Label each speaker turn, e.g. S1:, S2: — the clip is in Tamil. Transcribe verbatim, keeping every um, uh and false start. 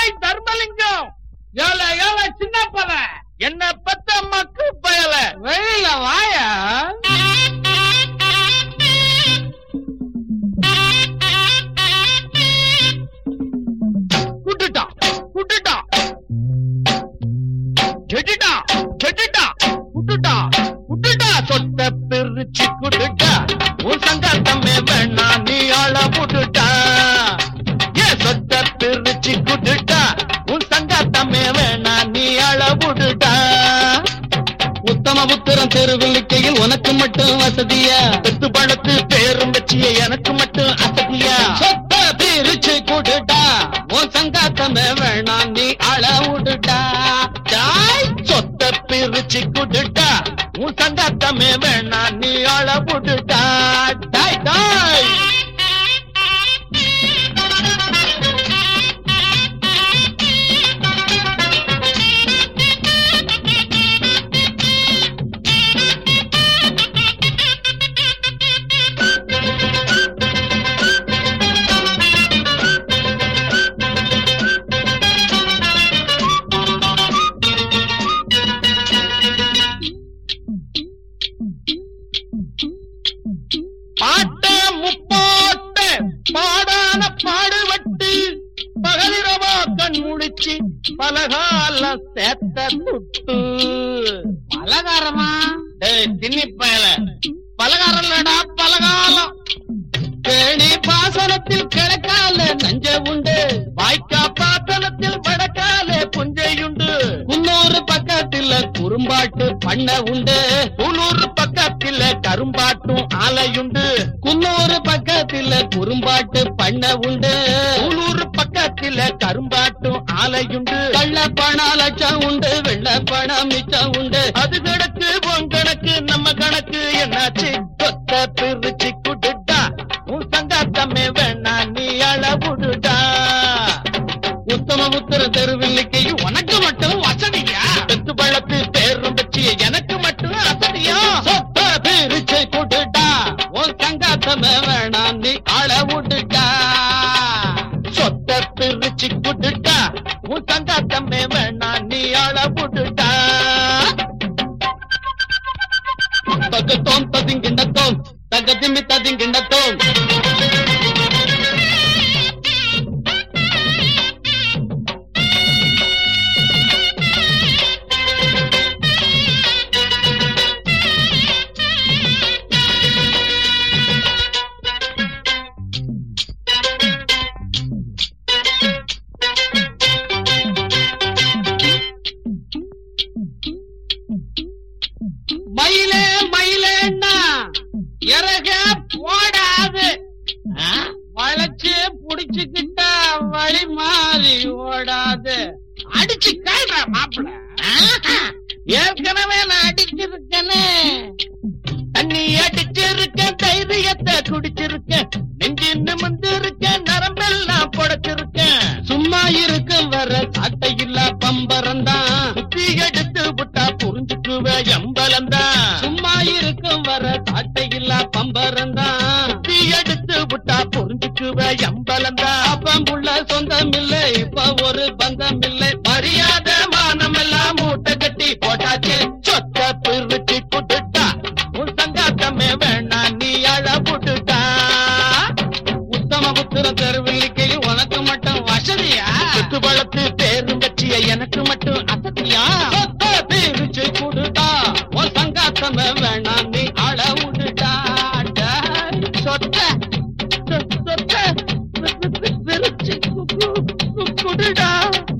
S1: தர்மலிங்கம், ஏல ஏல சின்ன பல, என்ன பத்த மக்கு பயல, வெளியில வாயா. குட்டுட்டா குட்டுட்டா கெட்டுட்டா கெட்டுட்டா குட்டுட்டா குட்டுட்டா, சொட்ட பிரிச்சு குட்டுட்டா, உன் சங்காத்தமே வேணா நீ ஆள புட்டுட்டா. ஏ சொட்ட பிரிச்சு குட்டுட்டா, உன் சங்காத்தமே வேணா நீ ஆள புட்டுட்டா. உத்தம புத்திரம் தெருவில்லைக்கையில் உனக்கு மட்டும் வசதியா, பெத்து பழத்து பேரும் வச்சிய எனக்கு மட்டும் அசதியா. சொத்த பிரிச்சு குட்டுட்டா, உன் சங்காத்தமே வேணா நீ ஆள விட்டுட்டா. சொத்த பிரிச்சு குட்டுட்டா, உன் சங்காத்தமே வேணா நீ ஆள விட்டுட்டா. டாய் டாய் பாட்ட முப்பாட்ட பாடான பாடுபட்டு பகலிரவா கண் முடிச்சு பலகால சேத்த துட்டு. பலகாரமா? தின்னி பயல, பலகாரம் இல்லடா பலகாலம். கேணி பாசனத்தில் கிழக்கால நஞ்ச உண்டு, வாய்க்கா பாசனத்தில் வடக்கால புஞ்சையுண்டு. குன்னூறு பக்கத்தில் குறும்பாட்டு பண்ண உண்டு, குன்னூறு பக்கத்தில் கரும்பாட்டும் ஆலையுண்டு. குன்னூறு பக்கத்தில் குறும்பாட்டு பண்ண உண்டு, குன்னூறு பக்கத்தில் கரும்பாட்டும் ஆலையுண்டு. கள்ள பணம் லட்சம் உண்டு, வெள்ள பணம் மிச்சம் உண்டு. அது கணக்கு உன் கணக்கு நம்ம கணக்கு என்னாச்சு? சொத்த பிரிச்சு குட்டுட்டா, உன் சங்காத்தமே வேணா நீ அளவுடுடா. உத்தம புத்திர தெருவில்லைக்கு உனக்கு மட்டும் வசதியா, பெத்து பழத்து பேரும் வச்சு எனக்கு மட்டும் அசதியா. சொத்த பிரிச்சு குட்டுட்டா, உன் சங்காத்தமே வேணா நீ அளவுடுடா. சொத்த பிரிச்சு குட்டுட்டா, உன் சங்காத்தமே வேணா நீ அளவுடுடா. தகத்தோம் ததிங்கிண்டத்தோம், தகதிமி ததிங்கிண்டத்தோம். மயிலே மயிலேன்னா இறக போடாது, வளைச்சு புடிச்சுக்கிட்டா வழி மாறி ஓடாது. அடிச்சு காய்ற மாப்பிள, ஏற்கனவே நான் அடிச்சிருக்கேன்னு. தண்ணி அடிச்சிருக்கேன், தைரியத்தை குடிச்சிருக்கேன், நெஞ்சு நிமிந்து இருக்கேன், நரம்பெல்லாம் புடைச்சிருக்கேன். சும்மா இருக்க வர சாட்டை இல்ல பம்பரந்தான், சுத்தி எடுத்து விட்டா புரிஞ்சுக்குவ எம்பலந்தான். சும்மா இருக்கும் வர சாட்டை இல்ல பம்பரந்தான், சுத்தி எடுத்து விட்டா புரிஞ்சுக்குவ எம்பலந்தான். அப்பம்புள்ள சொந்தம் இல்லை, இப்ப ஒரு பந்தம் இல்லை, மரியாதை மானம் எல்லாம் மூட்டை கட்டி போட்டாச்சு. சொத்த பிரிச்சு குட்டுட்டா, உன் சங்காத்தமே வேணா நீ அளவுடுடா. உத்தம புத்திர தெருவில்லைக்கு உனக்கு மட்டும் வசதியா, பெத்து பழத்து பேரும் வச்சிய எனக்கு மட்டும் அசதியா. சொத்த பிரிச்சு குடுடா, உன் சங்காத்தமே வேணா நீ அளவுடுடா. சொத்த சொத்த பிரிச்சு குடுடா.